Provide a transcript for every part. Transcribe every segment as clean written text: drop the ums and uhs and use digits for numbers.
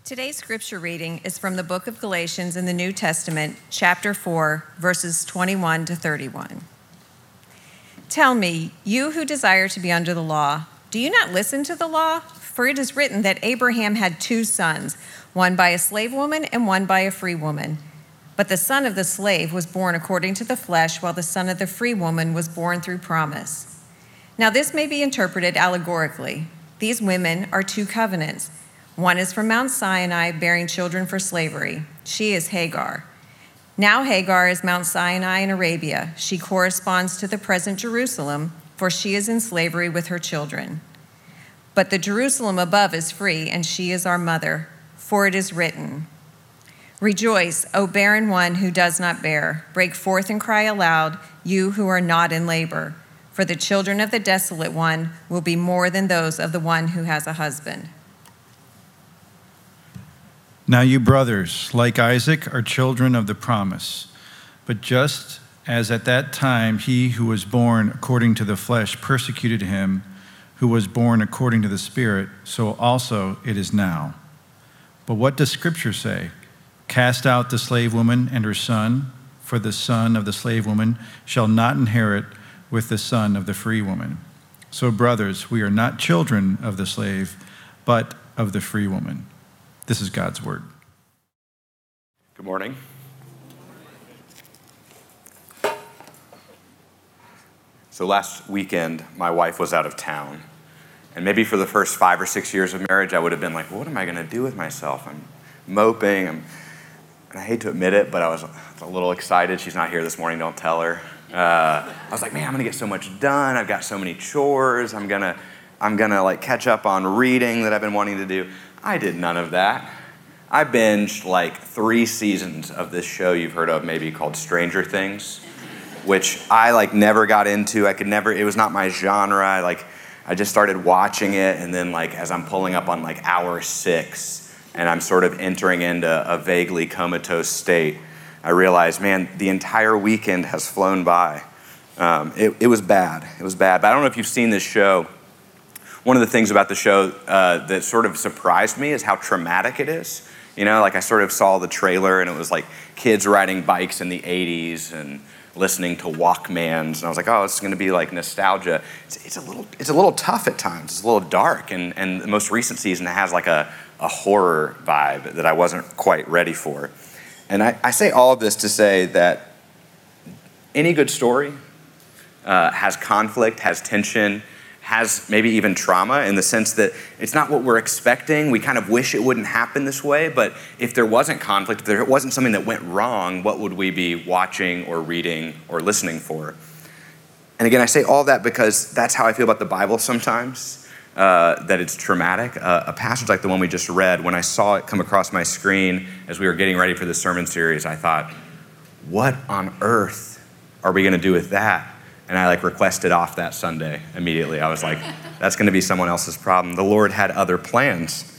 Today's scripture reading is from the book of Galatians in the New Testament, chapter 4, verses 21 to 31. Tell me, you who desire to be under the law, do you not listen to the law? For it is written that Abraham had two sons, one by a slave woman and one by a free woman. But the son of the slave was born according to the flesh, while the son of the free woman was born through promise. Now this may be interpreted allegorically. These women are two covenants. One is from Mount Sinai, bearing children for slavery. She is Hagar. Now Hagar is Mount Sinai in Arabia. She corresponds to the present Jerusalem, for she is in slavery with her children. But the Jerusalem above is free, and she is our mother, for it is written, "Rejoice, O barren one who does not bear. Break forth and cry aloud, you who are not in labor. For the children of the desolate one will be more than those of the one who has a husband." Now you brothers, like Isaac, are children of the promise. But just as at that time he who was born according to the flesh persecuted him who was born according to the Spirit, so also it is now. But what does Scripture say? Cast out the slave woman and her son, for the son of the slave woman shall not inherit with the son of the free woman. So brothers, we are not children of the slave, but of the free woman. This is God's word. Good morning. So last weekend, my wife was out of town. And maybe for the first 5 or 6 years of marriage, I would have been like, what am I going to do with myself? I'm moping. And I hate to admit it, but I was a little excited. She's not here this morning. Don't tell her. I was like, man, I'm going to get so much done. I've got so many chores. I'm gonna like catch up on reading that I've been wanting to do. I did none of that. I binged like 3 seasons of this show you've heard of, maybe called Stranger Things, which I like never got into. It was not my genre. I just started watching it, and then like as I'm pulling up on like hour 6, and I'm sort of entering into a vaguely comatose state, I realized, man, the entire weekend has flown by. It was bad. It was bad. But I don't know if you've seen this show. One of the things about the show that sort of surprised me is how traumatic it is. You know, like I sort of saw the trailer, and it was like kids riding bikes in the 80s and listening to Walkmans, and I was like, oh, it's going to be like nostalgia. It's a little tough at times. It's a little dark, and the most recent season has like a horror vibe that I wasn't quite ready for. And I say all of this to say that any good story has conflict, has tension, has maybe even trauma, in the sense that it's not what we're expecting. We kind of wish it wouldn't happen this way, but if there wasn't conflict, if there wasn't something that went wrong, what would we be watching or reading or listening for? And again, I say all that because that's how I feel about the Bible sometimes, that it's traumatic. A passage like the one we just read, when I saw it come across my screen as we were getting ready for this sermon series, I thought, what on earth are we going to do with that? And I requested off that Sunday immediately. I was like, that's going to be someone else's problem. The Lord had other plans.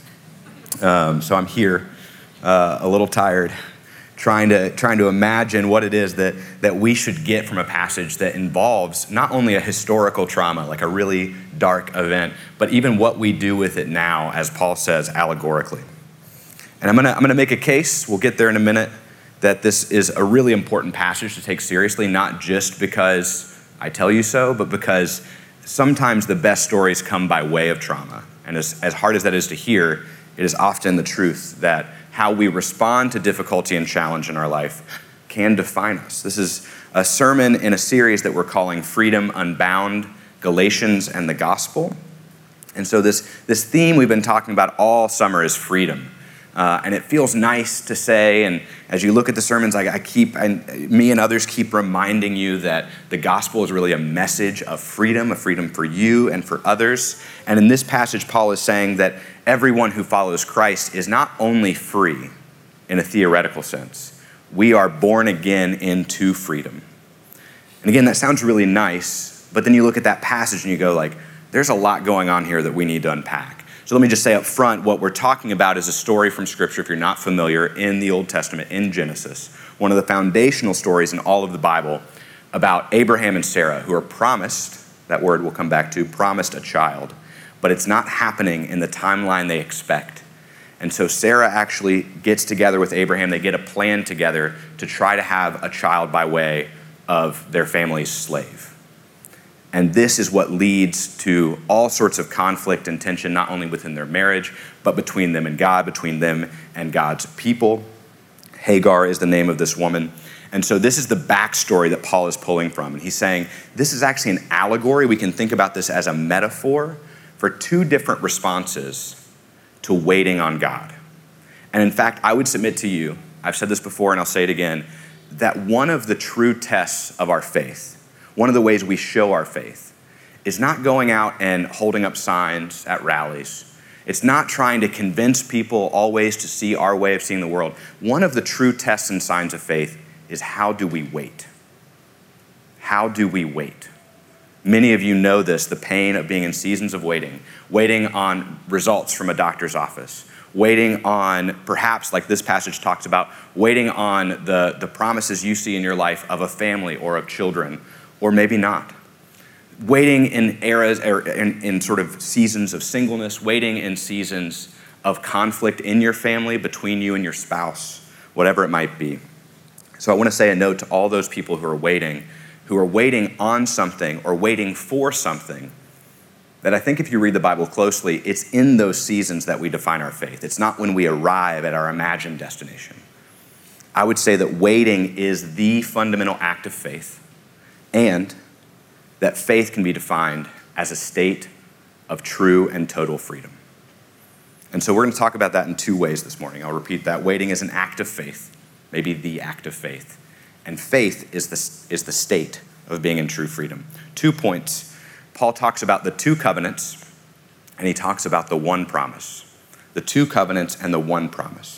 So I'm here, a little tired, trying to imagine what it is that we should get from a passage that involves not only a historical trauma, like a really dark event, but even what we do with it now, as Paul says, allegorically. And I'm gonna make a case, we'll get there in a minute, that this is a really important passage to take seriously, not just because I tell you so, but because sometimes the best stories come by way of trauma. And as hard as that is to hear, it is often the truth that how we respond to difficulty and challenge in our life can define us. This is a sermon in a series that we're calling Freedom Unbound, Galatians and the Gospel. And so this theme we've been talking about all summer is freedom. And it feels nice to say, and as you look at the sermons, me and others keep reminding you that the gospel is really a message of freedom for you and for others. And in this passage, Paul is saying that everyone who follows Christ is not only free in a theoretical sense, we are born again into freedom. And again, that sounds really nice, but then you look at that passage and you go like, there's a lot going on here that we need to unpack. So let me just say up front, what we're talking about is a story from Scripture, if you're not familiar, in the Old Testament, in Genesis. One of the foundational stories in all of the Bible about Abraham and Sarah, who are promised, that word we'll come back to, promised a child. But it's not happening in the timeline they expect. And so Sarah actually gets together with Abraham. They get a plan together to try to have a child by way of their family's slave. And this is what leads to all sorts of conflict and tension, not only within their marriage, but between them and God, between them and God's people. Hagar is the name of this woman. And so this is the backstory that Paul is pulling from. And he's saying this is actually an allegory. We can think about this as a metaphor for two different responses to waiting on God. And in fact, I would submit to you, I've said this before and I'll say it again, that one of the true tests of our faith, one of the ways we show our faith, is not going out and holding up signs at rallies. It's not trying to convince people always to see our way of seeing the world. One of the true tests and signs of faith is how do we wait? How do we wait? Many of you know this, the pain of being in seasons of waiting on results from a doctor's office, waiting on, perhaps like this passage talks about, waiting on the promises you see in your life of a family or of children, or maybe not. Waiting in eras, or in sort of seasons of singleness, waiting in seasons of conflict in your family, between you and your spouse, whatever it might be. So I want to say a note to all those people who are waiting on something or waiting for something, that I think if you read the Bible closely, it's in those seasons that we define our faith. It's not when we arrive at our imagined destination. I would say that waiting is the fundamental act of faith, and that faith can be defined as a state of true and total freedom. And so we're going to talk about that in two ways this morning. I'll repeat that. Waiting is an act of faith, maybe the act of faith. And faith is the state of being in true freedom. 2 points. Paul talks about the two covenants, and he talks about the one promise. The two covenants and the one promise.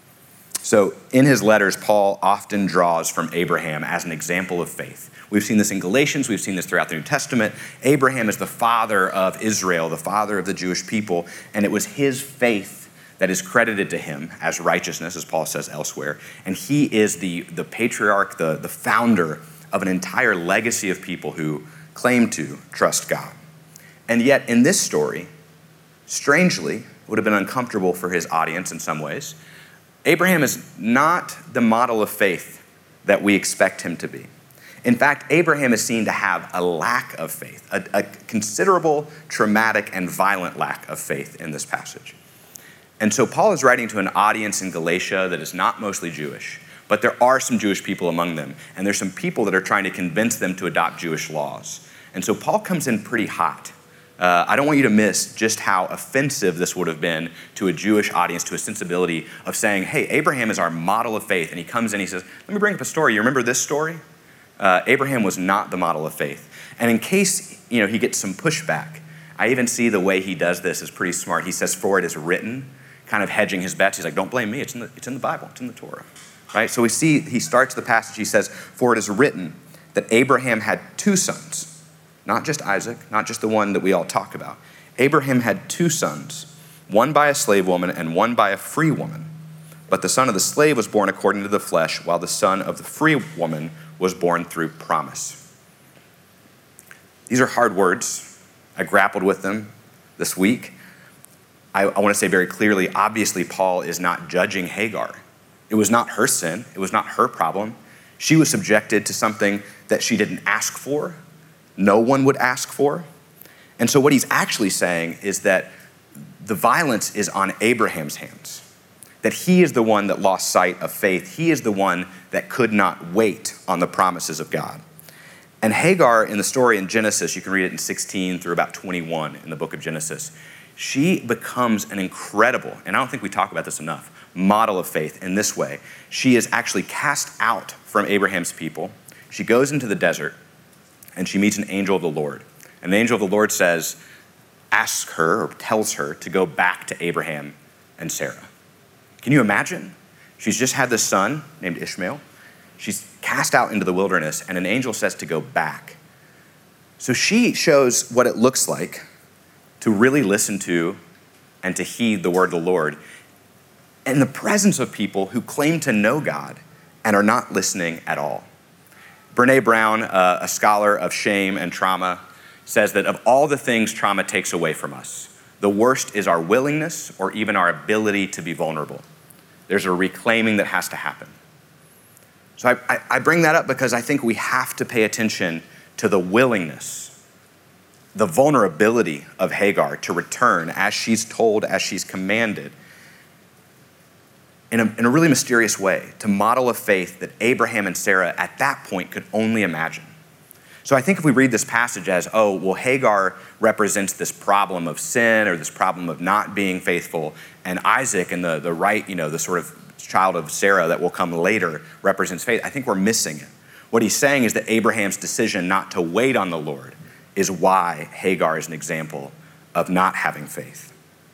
So in his letters, Paul often draws from Abraham as an example of faith. We've seen this in Galatians. We've seen this throughout the New Testament. Abraham is the father of Israel, the father of the Jewish people, and it was his faith that is credited to him as righteousness, as Paul says elsewhere. And he is the patriarch, the founder of an entire legacy of people who claim to trust God. And yet in this story, strangely, it would have been uncomfortable for his audience in some ways, Abraham is not the model of faith that we expect him to be. In fact, Abraham is seen to have a lack of faith, a considerable, traumatic, and violent lack of faith in this passage. And so Paul is writing to an audience in Galatia that is not mostly Jewish, but there are some Jewish people among them, and there's some people that are trying to convince them to adopt Jewish laws. And so Paul comes in pretty hot. I don't want you to miss just how offensive this would have been to a Jewish audience, to a sensibility of saying, hey, Abraham is our model of faith. And he comes in, he says, let me bring up a story. You remember this story? Abraham was not the model of faith. And in case he gets some pushback, I even see the way he does this is pretty smart. He says, for it is written, kind of hedging his bets. He's like, don't blame me. It's in the Bible. It's in the Torah. Right? So we see he starts the passage. He says, for it is written that Abraham had two sons. Not just Isaac, not just the one that we all talk about. Abraham had two sons, one by a slave woman and one by a free woman. But the son of the slave was born according to the flesh, while the son of the free woman was born through promise. These are hard words. I grappled with them this week. I want to say very clearly, obviously, Paul is not judging Hagar. It was not her sin. It was not her problem. She was subjected to something that she didn't ask for. No one would ask for. And so what he's actually saying is that the violence is on Abraham's hands, that he is the one that lost sight of faith. He is the one that could not wait on the promises of God. And Hagar, in the story in Genesis, you can read it in 16 through about 21 in the book of Genesis, she becomes an incredible, and I don't think we talk about this enough, model of faith in this way. She is actually cast out from Abraham's people. She goes into the desert, and she meets an angel of the Lord. And the angel of the Lord asks her, or tells her, to go back to Abraham and Sarah. Can you imagine? She's just had this son named Ishmael. She's cast out into the wilderness, and an angel says to go back. So she shows what it looks like to really listen to and to heed the word of the Lord in the presence of people who claim to know God and are not listening at all. Brené Brown, a scholar of shame and trauma, says that of all the things trauma takes away from us, The worst is our willingness or even our ability to be vulnerable. There's a reclaiming that has to happen. So I bring that up because I think we have to pay attention to the willingness, the vulnerability of Hagar to return as she's told, as she's commanded, in a really mysterious way, to model a faith that Abraham and Sarah at that point could only imagine. So I think if we read this passage as, oh, well, Hagar represents this problem of sin or this problem of not being faithful, and Isaac and the right, the sort of child of Sarah that will come later represents faith, I think we're missing it. What he's saying is that Abraham's decision not to wait on the Lord is why Hagar is an example of not having faith.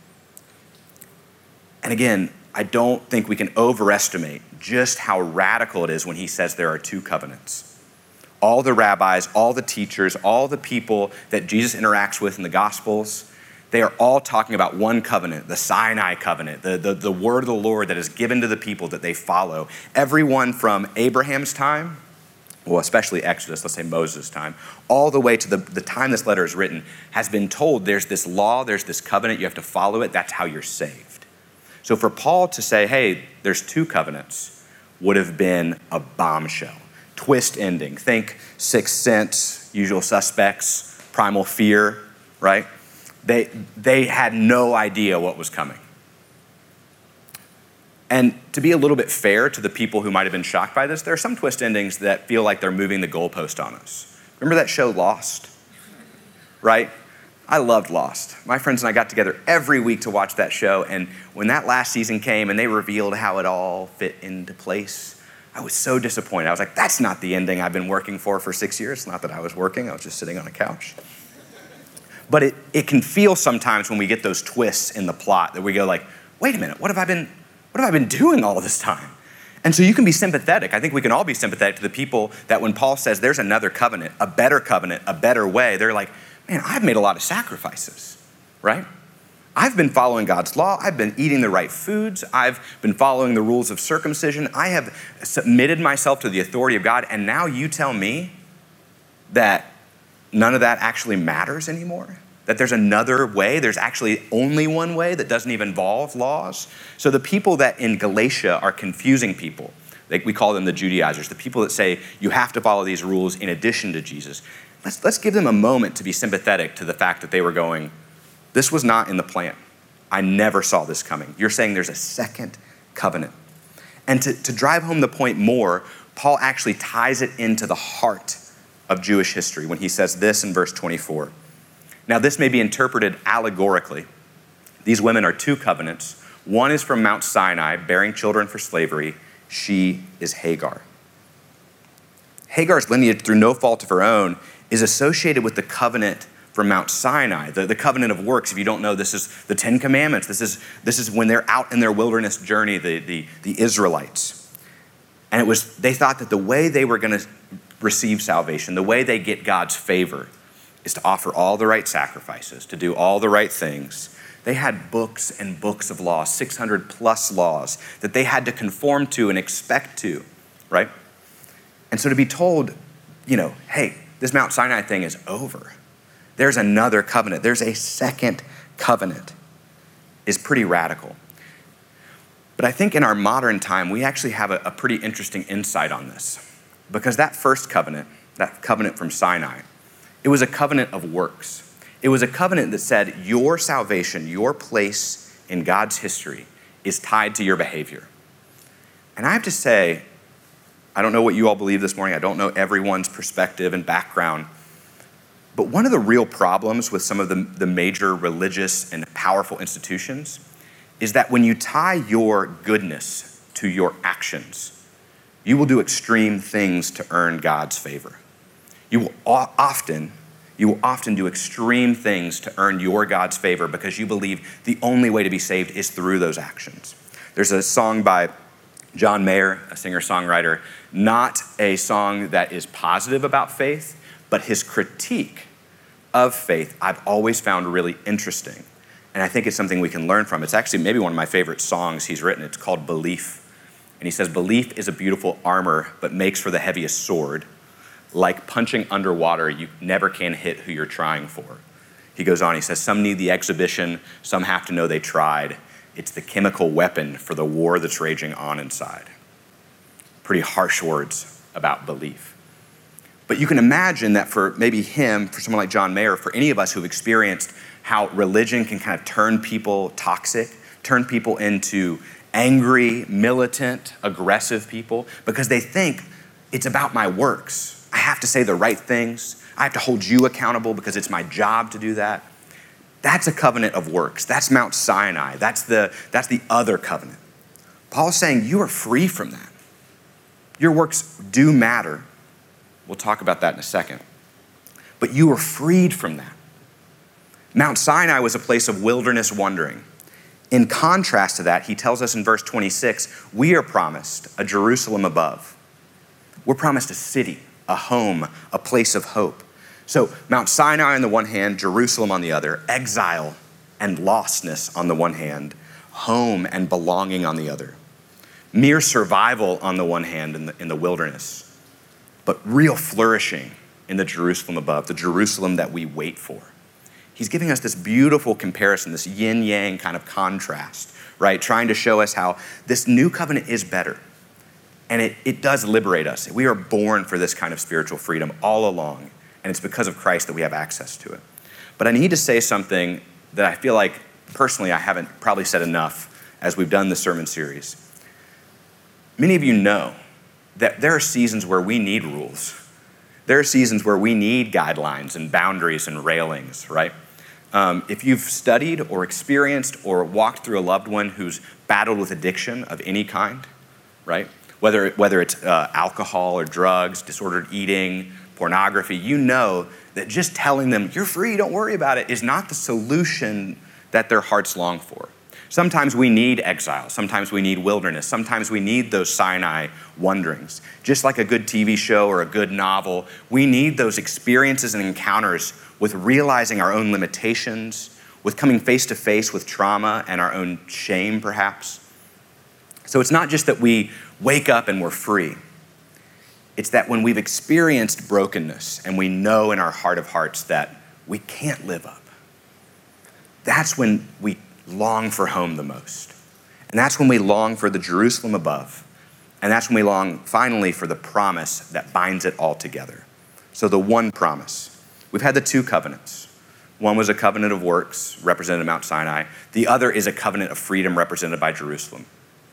And again, I don't think we can overestimate just how radical it is when he says there are two covenants. All the rabbis, all the teachers, all the people that Jesus interacts with in the Gospels, they are all talking about one covenant, the Sinai covenant, the word of the Lord that is given to the people that they follow. Everyone from Abraham's time, well, especially Exodus, let's say Moses' time, all the way to the time this letter is written, has been told there's this law, there's this covenant, you have to follow it, that's how you're saved. So for Paul to say, hey, there's two covenants, would have been a bombshell. Twist ending. Think Sixth Sense, Usual Suspects, Primal Fear, right? They had no idea what was coming. And to be a little bit fair to the people who might have been shocked by this, there are some twist endings that feel like they're moving the goalpost on us. Remember that show Lost? Right? I loved Lost. My friends and I got together every week to watch that show, and when that last season came and they revealed how it all fit into place, I was so disappointed. I was like, that's not the ending I've been working for 6 years. Not that I was working, I was just sitting on a couch. But it can feel sometimes when we get those twists in the plot that we go like, wait a minute, what have I been doing all this time? And so you can be sympathetic. I think we can all be sympathetic to the people that when Paul says there's another covenant, a better way, they're like, man, I've made a lot of sacrifices, right? I've been following God's law. I've been eating the right foods. I've been following the rules of circumcision. I have submitted myself to the authority of God. And now you tell me that none of that actually matters anymore? That there's another way? There's actually only one way that doesn't even involve laws? So the people that in Galatia are confusing people, like we call them the Judaizers, the people that say you have to follow these rules in addition to Jesus, let's give them a moment to be sympathetic to the fact that they were going, this was not in the plan. I never saw this coming. You're saying there's a second covenant. And to drive home the point more, Paul actually ties it into the heart of Jewish history when he says this in verse 24. Now, this may be interpreted allegorically. These women are two covenants. One is from Mount Sinai, bearing children for slavery. She is Hagar. Hagar's lineage, through no fault of her own, is associated with the covenant from Mount Sinai, the covenant of works. If you don't know, this is the Ten Commandments. This is when they're out in their wilderness journey, the Israelites. And they thought that the way they were going to receive salvation, the way they get God's favor, is to offer all the right sacrifices, to do all the right things. They had books and books of laws, 600 plus laws that they had to conform to and expect to, right? And so to be told, hey, this Mount Sinai thing is over. There's another covenant. There's a second covenant is pretty radical. But I think in our modern time, we actually have a pretty interesting insight on this. Because that first covenant, that covenant from Sinai, it was a covenant of works. It was a covenant that said your salvation, your place in God's history is tied to your behavior. And I have to say, I don't know what you all believe this morning. I don't know everyone's perspective and background. But one of the real problems with some of the major religious and powerful institutions is that when you tie your goodness to your actions, you will do extreme things to earn God's favor. You will often do extreme things to earn your God's favor because you believe the only way to be saved is through those actions. There's a song by John Mayer, a singer-songwriter, not a song that is positive about faith, but his critique of faith I've always found really interesting. And I think it's something we can learn from. It's actually maybe one of my favorite songs he's written. It's called Belief. And he says, belief is a beautiful armor, but makes for the heaviest sword. Like punching underwater, you never can hit who you're trying for. He goes on, he says, some need the exhibition, some have to know they tried. It's the chemical weapon for the war that's raging on inside. Pretty harsh words about belief. But you can imagine that for maybe him, for someone like John Mayer, for any of us who've experienced how religion can kind of turn people toxic, turn people into angry, militant, aggressive people, because they think it's about my works. I have to say the right things. I have to hold you accountable because it's my job to do that. That's a covenant of works. That's Mount Sinai. That's the other covenant. Paul's saying you are free from that. Your works do matter. We'll talk about that in a second. But you are freed from that. Mount Sinai was a place of wilderness wandering. In contrast to that, he tells us in verse 26, we are promised a Jerusalem above. We're promised a city, a home, a place of hope. So Mount Sinai on the one hand, Jerusalem on the other, exile and lostness on the one hand, home and belonging on the other. Mere survival on the one hand in the wilderness, but real flourishing in the Jerusalem above, the Jerusalem that we wait for. He's giving us this beautiful comparison, this yin-yang kind of contrast, right? Trying to show us how this new covenant is better. And it does liberate us. We are born for this kind of spiritual freedom all along. And it's because of Christ that we have access to it. But I need to say something that I feel like, personally, I haven't probably said enough as we've done the sermon series. Many of you know that there are seasons where we need rules. There are seasons where we need guidelines and boundaries and railings, right? If you've studied or experienced or walked through a loved one who's battled with addiction of any kind, right? Whether it's alcohol or drugs, disordered eating, pornography, you know that just telling them, you're free, don't worry about it, is not the solution that their hearts long for. Sometimes we need exile. Sometimes we need wilderness. Sometimes we need those Sinai wanderings. Just like a good TV show or a good novel, we need those experiences and encounters with realizing our own limitations, with coming face to face with trauma and our own shame, perhaps. So it's not just that we wake up and we're free. It's that when we've experienced brokenness and we know in our heart of hearts that we can't live up, that's when we long for home the most. And that's when we long for the Jerusalem above. And that's when we long, finally, for the promise that binds it all together. So the one promise. We've had the two covenants. One was a covenant of works, represented Mount Sinai. The other is a covenant of freedom, represented by Jerusalem.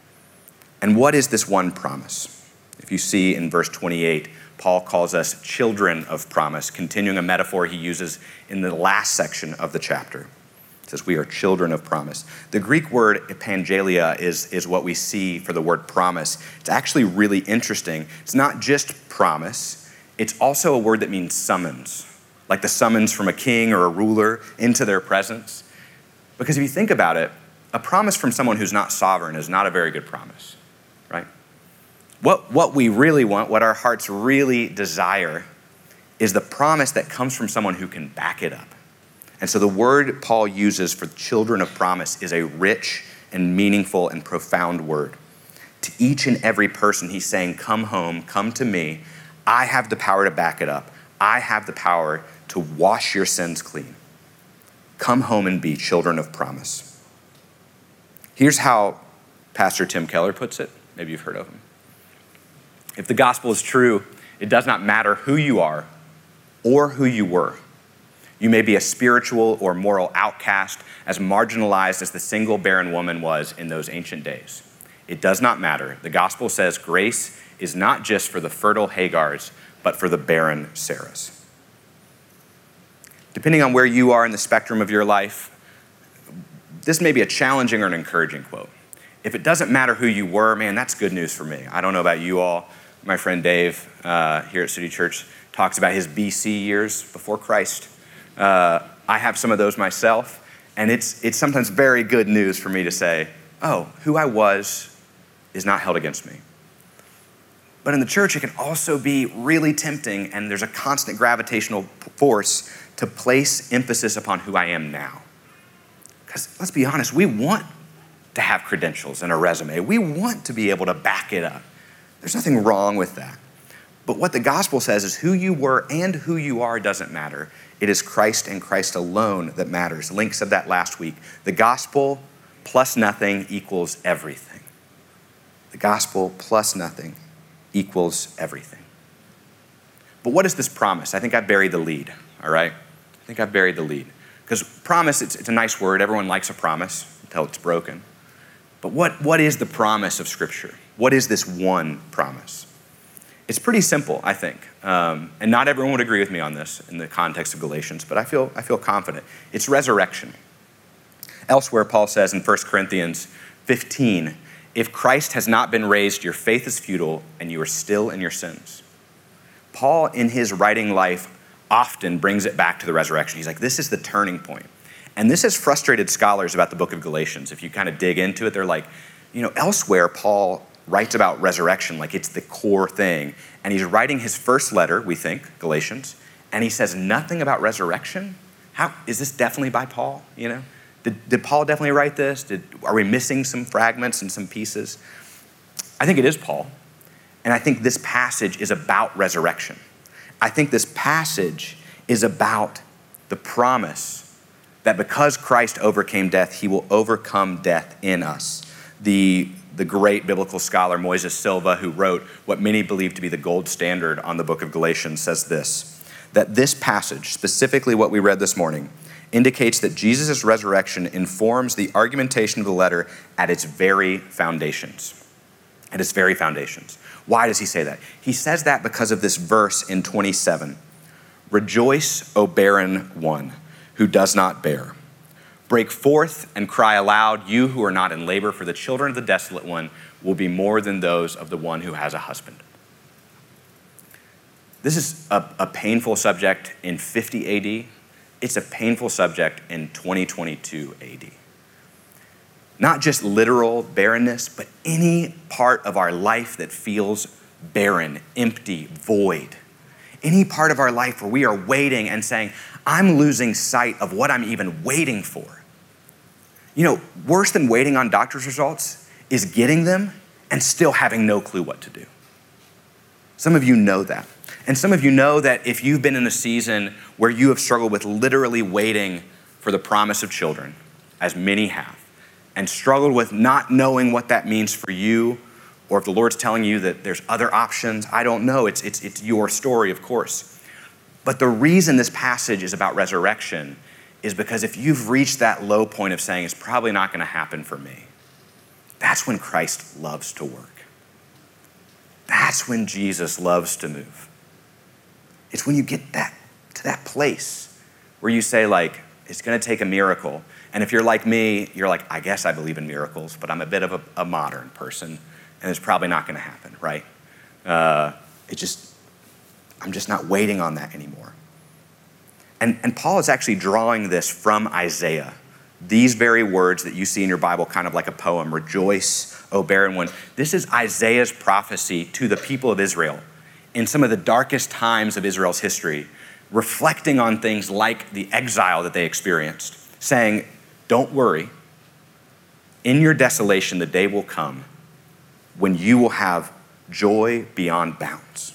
And what is this one promise? If you see in verse 28, Paul calls us children of promise, continuing a metaphor he uses in the last section of the chapter. It says we are children of promise. The Greek word epangelia is what we see for the word promise. It's actually really interesting. It's not just promise. It's also a word that means summons, like the summons from a king or a ruler into their presence. Because if you think about it, a promise from someone who's not sovereign is not a very good promise, right? What we really want, what our hearts really desire, is the promise that comes from someone who can back it up. And so the word Paul uses for children of promise is a rich and meaningful and profound word. To each and every person, he's saying, come home, come to me. I have the power to back it up. I have the power to wash your sins clean. Come home and be children of promise. Here's how Pastor Tim Keller puts it. Maybe you've heard of him. If the gospel is true, it does not matter who you are or who you were. You may be a spiritual or moral outcast, as marginalized as the single barren woman was in those ancient days. It does not matter. The gospel says grace is not just for the fertile Hagars, but for the barren Sarahs. Depending on where you are in the spectrum of your life, this may be a challenging or an encouraging quote. If it doesn't matter who you were, man, that's good news for me. I don't know about you all. My friend Dave here at City Church talks about his BC years before Christ. I have some of those myself, and it's sometimes very good news for me to say, oh, who I was is not held against me. But in the church, it can also be really tempting, and there's a constant gravitational force to place emphasis upon who I am now. Because let's be honest, we want to have credentials and a resume. We want to be able to back it up. There's nothing wrong with that. But what the gospel says is who you were and who you are doesn't matter. It is Christ and Christ alone that matters. Link said that last week. The gospel plus nothing equals everything. The gospel plus nothing equals everything. But what is this promise? I think I've buried the lead, all right? I think I've buried the lead. Because promise, it's a nice word. Everyone likes a promise until it's broken. But what is the promise of Scripture? What is this one promise? It's pretty simple, I think. And not everyone would agree with me on this in the context of Galatians, but I feel confident. It's resurrection. Elsewhere, Paul says in 1 Corinthians 15, if Christ has not been raised, your faith is futile and you are still in your sins. Paul, in his writing life, often brings it back to the resurrection. He's like, this is the turning point. And this has frustrated scholars about the book of Galatians. If you kind of dig into it, they're like, elsewhere, Paul writes about resurrection like it's the core thing. And he's writing his first letter, we think, Galatians, and he says nothing about resurrection? How is this definitely by Paul? Did Paul definitely write this? Are we missing some fragments and some pieces? I think it is Paul. And I think this passage is about resurrection. I think this passage is about the promise that because Christ overcame death, he will overcome death in us. The great biblical scholar Moises Silva, who wrote what many believe to be the gold standard on the book of Galatians, says this, that this passage, specifically what we read this morning, indicates that Jesus' resurrection informs the argumentation of the letter at its very foundations. At its very foundations. Why does he say that? He says that because of this verse in 27. Rejoice, O barren one who does not bear. Break forth and cry aloud, you who are not in labor, for the children of the desolate one will be more than those of the one who has a husband. This is a painful subject in 50 AD. It's a painful subject in 2022 AD. Not just literal barrenness, but any part of our life that feels barren, empty, void. Any part of our life where we are waiting and saying, I'm losing sight of what I'm even waiting for. Worse than waiting on doctor's results is getting them and still having no clue what to do. Some of you know that. And some of you know that if you've been in a season where you have struggled with literally waiting for the promise of children, as many have, and struggled with not knowing what that means for you, or if the Lord's telling you that there's other options, I don't know. It's your story, of course. But the reason this passage is about resurrection is because if you've reached that low point of saying it's probably not going to happen for me, that's when Christ loves to work. That's when Jesus loves to move. It's when you get to that place where you say, it's going to take a miracle. And if you're like me, you're like, I guess I believe in miracles, but I'm a bit of a modern person, and it's probably not going to happen, right? I'm just not waiting on that anymore. And Paul is actually drawing this from Isaiah. These very words that you see in your Bible, kind of like a poem, rejoice, O barren one. This is Isaiah's prophecy to the people of Israel in some of the darkest times of Israel's history, reflecting on things like the exile that they experienced, saying, don't worry. In your desolation, the day will come when you will have joy beyond bounds.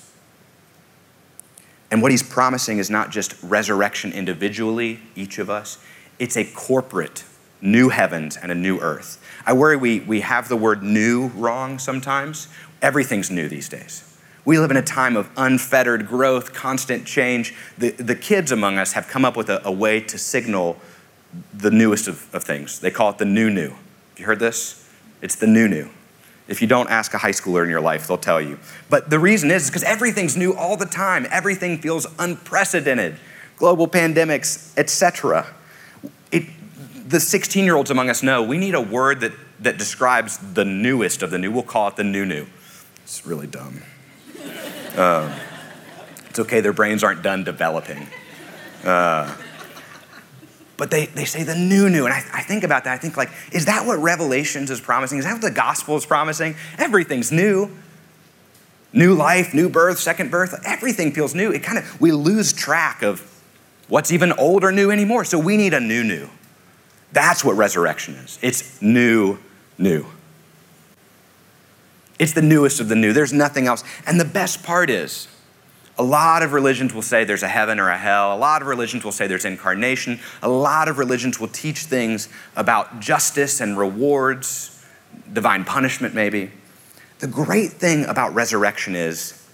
And what he's promising is not just resurrection individually, each of us. It's a corporate new heavens and a new earth. I worry we have the word new wrong sometimes. Everything's new these days. We live in a time of unfettered growth, constant change. The kids among us have come up with a way to signal the newest of things. They call it the new. Have you heard this? It's the new. If you don't ask a high schooler in your life, they'll tell you. But the reason is because everything's new all the time. Everything feels unprecedented. Global pandemics, etc. The 16-year-olds among us know we need a word that describes the newest of the new. We'll call it the new. It's really dumb. It's okay, their brains aren't done developing. But they say the new. And I think about that. I think is that what Revelations is promising? Is that what the gospel is promising? Everything's new. New life, new birth, second birth. Everything feels new. We lose track of what's even old or new anymore. So we need a new. That's what resurrection is. It's new. It's the newest of the new. There's nothing else. And the best part is, A lot of religions will say there's a heaven or a hell. A lot of religions will say there's incarnation. A lot of religions will teach things about justice and rewards, divine punishment maybe. The great thing about resurrection is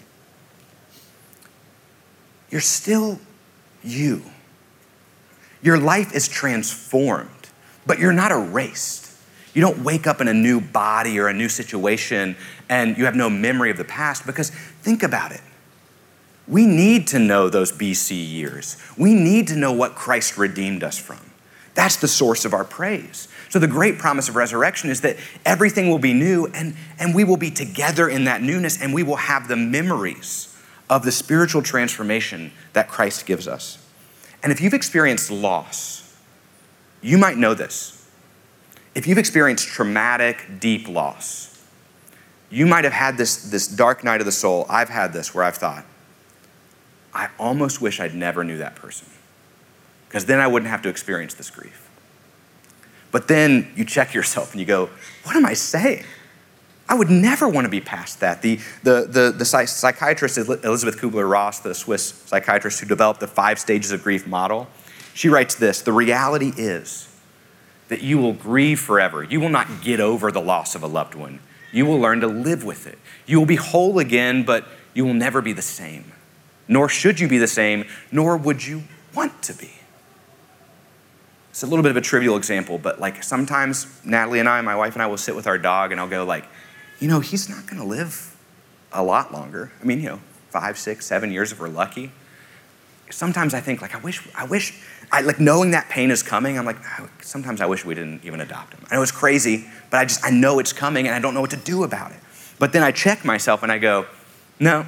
you're still you. Your life is transformed, but you're not erased. You don't wake up in a new body or a new situation and you have no memory of the past, because think about it. We need to know those BC years. We need to know what Christ redeemed us from. That's the source of our praise. So the great promise of resurrection is that everything will be new and we will be together in that newness, and we will have the memories of the spiritual transformation that Christ gives us. And if you've experienced loss, you might know this. If you've experienced traumatic, deep loss, you might have had this dark night of the soul. I've had this where I've thought, I almost wish I'd never knew that person, because then I wouldn't have to experience this grief. But then you check yourself and you go, what am I saying? I would never want to be past that. The psychiatrist Elizabeth Kubler-Ross, the Swiss psychiatrist who developed the 5 stages of grief model, she writes this: the reality is that you will grieve forever. You will not get over the loss of a loved one. You will learn to live with it. You will be whole again, but you will never be the same. Nor should you be the same, nor would you want to be. It's a little bit of a trivial example, but like sometimes Natalie and I, my wife and I, will sit with our dog and I'll go like, he's not gonna live a lot longer. 5, 6, 7 years if we're lucky. Sometimes I think like, I wish, knowing that pain is coming, I'm like, sometimes I wish we didn't even adopt him. I know it's crazy, but I know it's coming and I don't know what to do about it. But then I check myself and I go, no,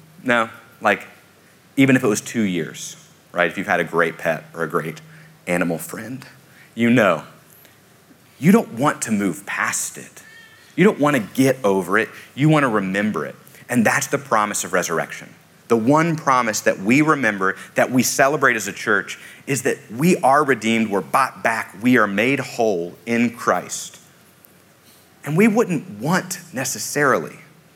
even if it was 2 years, right? If you've had a great pet or a great animal friend, you don't want to move past it. You don't want to get over it. You want to remember it. And that's the promise of resurrection. The one promise that we remember, that we celebrate as a church, is that we are redeemed, we're bought back, we are made whole in Christ. And we wouldn't want necessarily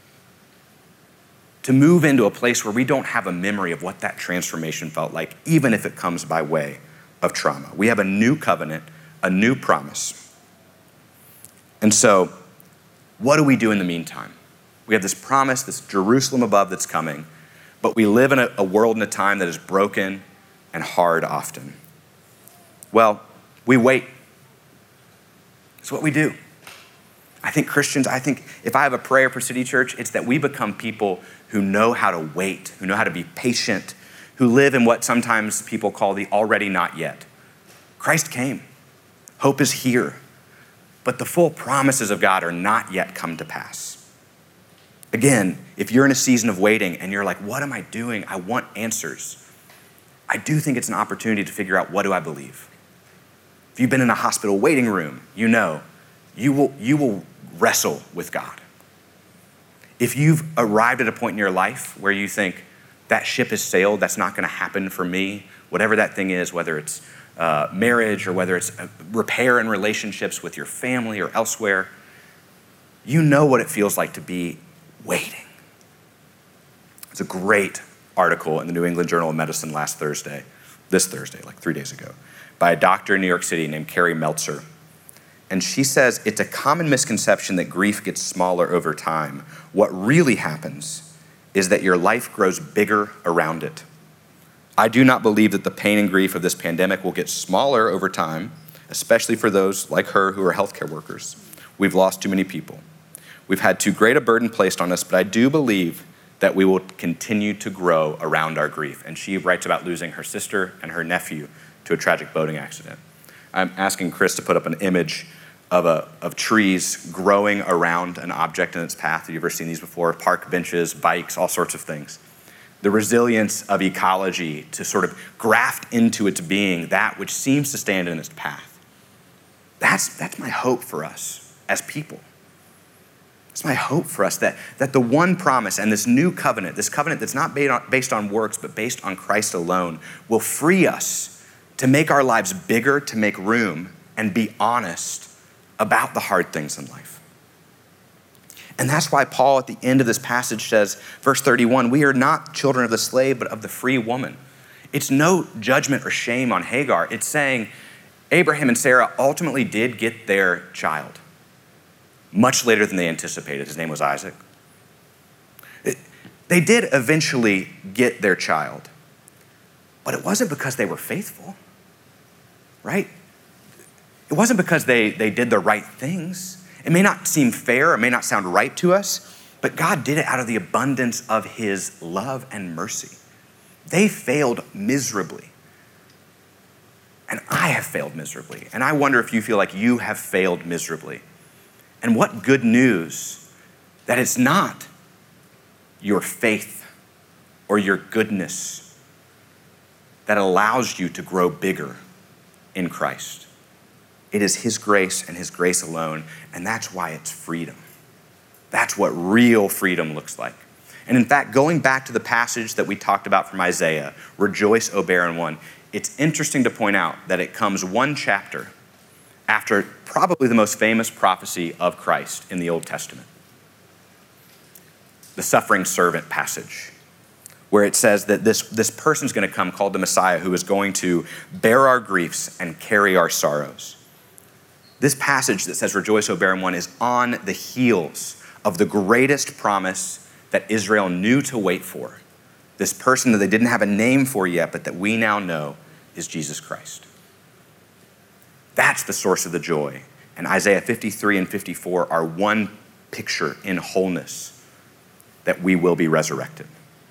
to move into a place where we don't have a memory of what that transformation felt like, even if it comes by way of trauma. We have a new covenant, a new promise. And so, what do we do in the meantime? We have this promise, this Jerusalem above that's coming, but we live in a world and a time that is broken and hard often. Well, we wait. It's what we do. I think if I have a prayer for City Church, it's that we become people who know how to wait, who know how to be patient, who live in what sometimes people call the already not yet. Christ came. Hope is here. But the full promises of God are not yet come to pass. Again, if you're in a season of waiting and you're like, what am I doing? I want answers. I do think it's an opportunity to figure out, what do I believe? If you've been in a hospital waiting room, you will wrestle with God. If you've arrived at a point in your life where you think that ship has sailed, that's not going to happen for me, whatever that thing is, whether it's marriage or whether it's repair in relationships with your family or elsewhere, you know what it feels like to be waiting. It's a great article in the New England Journal of Medicine this Thursday, like 3 days ago, by a doctor in New York City named Carrie Meltzer. And she says, it's a common misconception that grief gets smaller over time. What really happens is that your life grows bigger around it. I do not believe that the pain and grief of this pandemic will get smaller over time, especially for those like her who are healthcare workers. We've lost too many people. We've had too great a burden placed on us, but I do believe that we will continue to grow around our grief. And she writes about losing her sister and her nephew to a tragic boating accident. I'm asking Chris to put up an image of trees growing around an object in its path. Have you ever seen these before? Park benches, bikes, all sorts of things. The resilience of ecology to sort of graft into its being that which seems to stand in its path. That's my hope for us as people. It's my hope for us that the one promise and this new covenant, this covenant that's not based on works, but based on Christ alone, will free us to make our lives bigger, to make room, and be honest about the hard things in life. And that's why Paul at the end of this passage says, verse 31, we are not children of the slave, but of the free woman. It's no judgment or shame on Hagar. It's saying Abraham and Sarah ultimately did get their child much later than they anticipated. His name was Isaac. They did eventually get their child, but it wasn't because they were faithful, right? It wasn't because they did the right things. It may not seem fair, it may not sound right to us, but God did it out of the abundance of his love and mercy. They failed miserably. And I have failed miserably. And I wonder if you feel like you have failed miserably. And what good news that it's not your faith or your goodness that allows you to grow bigger in Christ. It is his grace and his grace alone, and that's why it's freedom. That's what real freedom looks like. And in fact, going back to the passage that we talked about from Isaiah, rejoice, O barren one, it's interesting to point out that it comes one chapter after probably the most famous prophecy of Christ in the Old Testament. The suffering servant passage, where it says that this person's going to come called the Messiah who is going to bear our griefs and carry our sorrows. This passage that says, rejoice, O barren one, is on the heels of the greatest promise that Israel knew to wait for. This person that they didn't have a name for yet, but that we now know is Jesus Christ. That's the source of the joy. And Isaiah 53 and 54 are one picture in wholeness that we will be resurrected.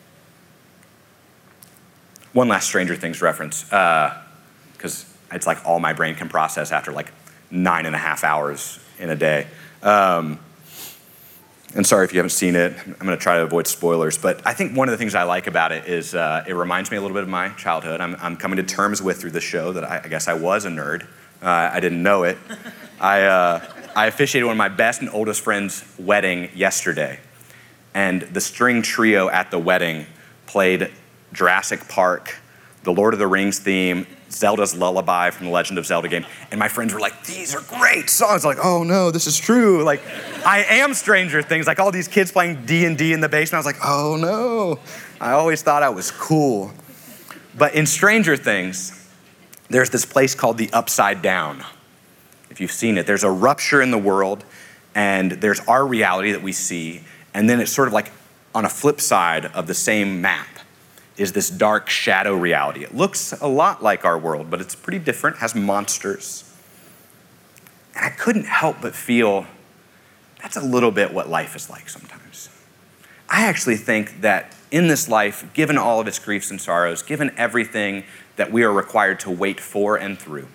One last Stranger Things reference, because it's like all my brain can process after like 9.5 hours in a day. And sorry if you haven't seen it. I'm going to try to avoid spoilers. But I think one of the things I like about it is it reminds me a little bit of my childhood. I'm coming to terms with through the show that I guess I was a nerd. I didn't know it. I officiated one of my best and oldest friends' wedding yesterday. And the string trio at the wedding played Jurassic Park, the Lord of the Rings theme, Zelda's Lullaby from the Legend of Zelda game. And my friends were like, these are great songs. Like, oh no, this is true. Like, I am Stranger Things. Like all these kids playing D&D in the basement. I was like, oh no. I always thought I was cool. But in Stranger Things, there's this place called the Upside Down. If you've seen it, there's a rupture in the world and there's our reality that we see. And then it's sort of like on a flip side of the same map is this dark shadow reality. It looks a lot like our world, but it's pretty different, has monsters. And I couldn't help but feel that's a little bit what life is like sometimes. I actually think that in this life, given all of its griefs and sorrows, given everything that we are required to wait for and through,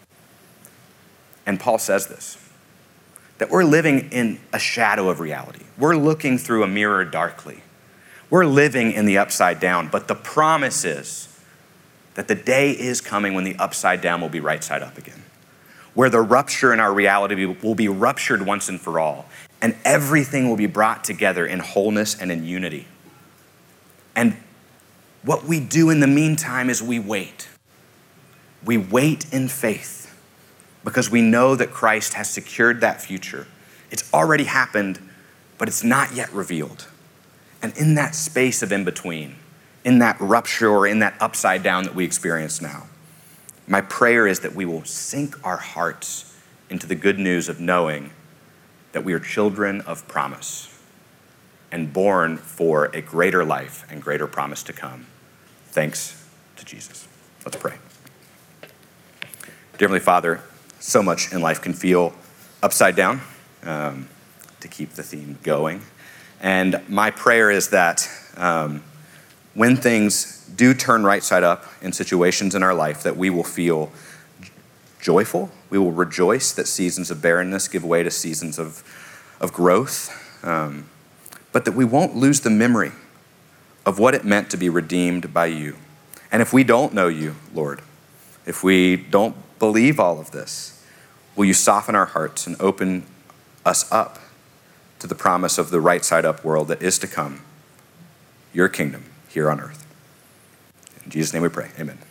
and Paul says this, that we're living in a shadow of reality. We're looking through a mirror darkly. We're living in the upside down, but the promise is that the day is coming when the upside down will be right side up again, where the rupture in our reality will be ruptured once and for all, and everything will be brought together in wholeness and in unity. And what we do in the meantime is we wait. We wait in faith because we know that Christ has secured that future. It's already happened, but it's not yet revealed. And in that space of in between, in that rupture or in that upside down that we experience now, my prayer is that we will sink our hearts into the good news of knowing that we are children of promise and born for a greater life and greater promise to come. Thanks to Jesus. Let's pray. Dear Heavenly Father, so much in life can feel upside down, to keep the theme going. And my prayer is that when things do turn right side up in situations in our life, that we will feel joyful. We will rejoice that seasons of barrenness give way to seasons of growth, but that we won't lose the memory of what it meant to be redeemed by you. And if we don't know you, Lord, if we don't believe all of this, will you soften our hearts and open us up to the promise of the right side up world that is to come, your kingdom here on earth. In Jesus' name we pray, amen.